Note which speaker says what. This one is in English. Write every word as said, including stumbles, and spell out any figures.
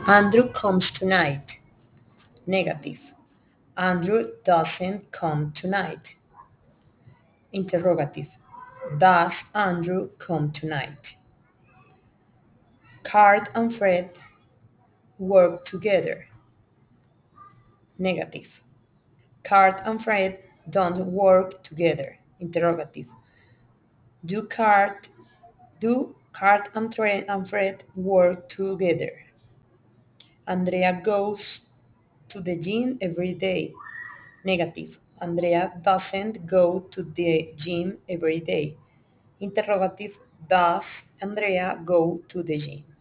Speaker 1: Andrew comes tonight. Negative. Andrew doesn't come tonight. Interrogative. Does Andrew come tonight? Cart and Fred work together. Negative. Cart and Fred don't work together. Interrogative. Do Cart do Cart and, Fred and Fred work together? Andrea goes to the gym every day. Negative. Andrea doesn't go to the gym every day. Interrogative. Does Andrea go to the gym?